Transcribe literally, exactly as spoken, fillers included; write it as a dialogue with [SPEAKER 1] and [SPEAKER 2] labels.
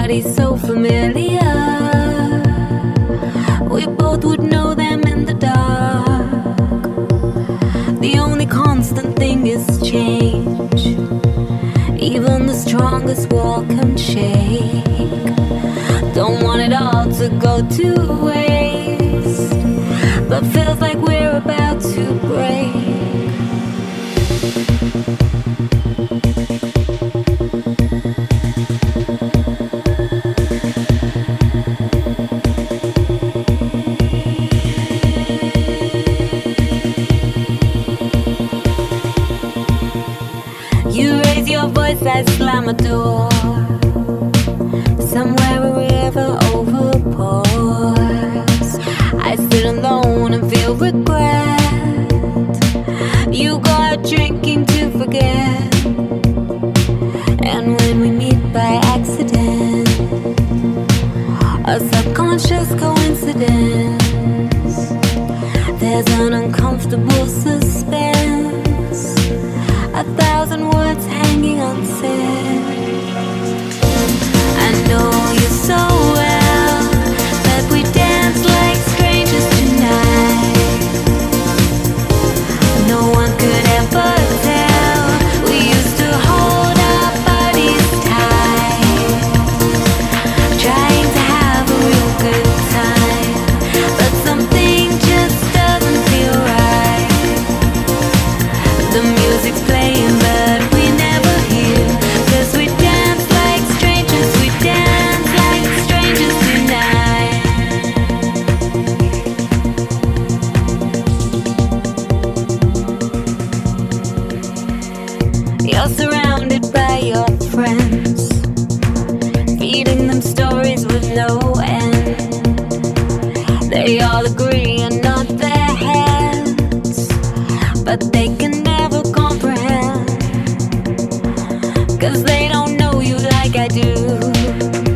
[SPEAKER 1] bodies so familiar. We both would know them in the dark. The only constant thing is change. Even the strongest wall can shake. Don't want it all to go to waste, but feels like we're about to break. You raise your voice, I slam a door. Somewhere a river overpours. I sit alone and feel regret. You go out drinking to forget. And when we meet by accident, a subconscious coincidence, there's an uncomfortable suspense, a thousand words hanging unsaid. I know you so well that we dance like strangers tonight. No one could ever tell. We used to hold our bodies tight, trying to have a real good time, but something just doesn't feel right. The music's playing but we never hear, 'cause we dance like strangers, we dance like strangers tonight. You're surrounded by your friends, feeding them stories with no end. They all agree and nod their heads, but they can never comprehend, 'cause they don't know you like I do.